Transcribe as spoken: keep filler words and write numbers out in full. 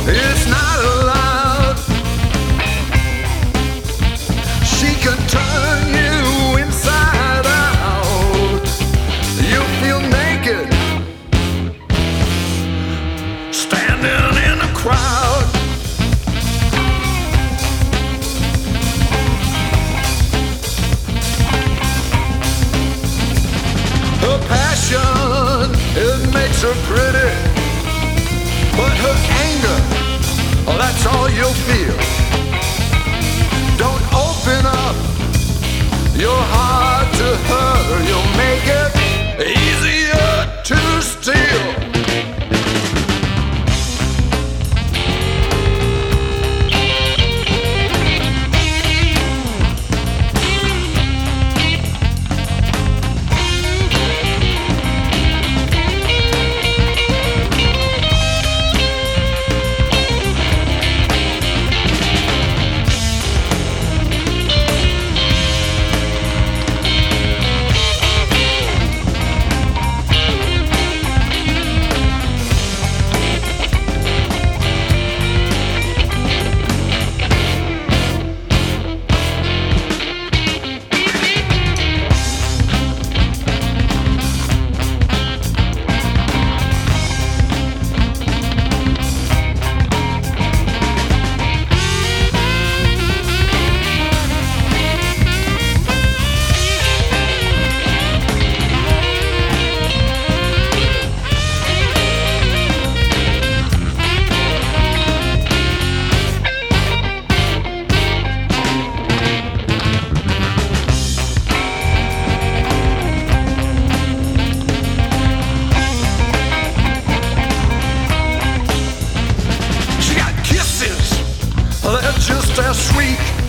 It's not allowed. She can turn you inside out. You feel naked, standing in a crowd. Her passion, it makes her pretty, but her anger, oh, that's all you'll feel. Don't open up your heart to her. You'll make it easier to steal. They're just as sweet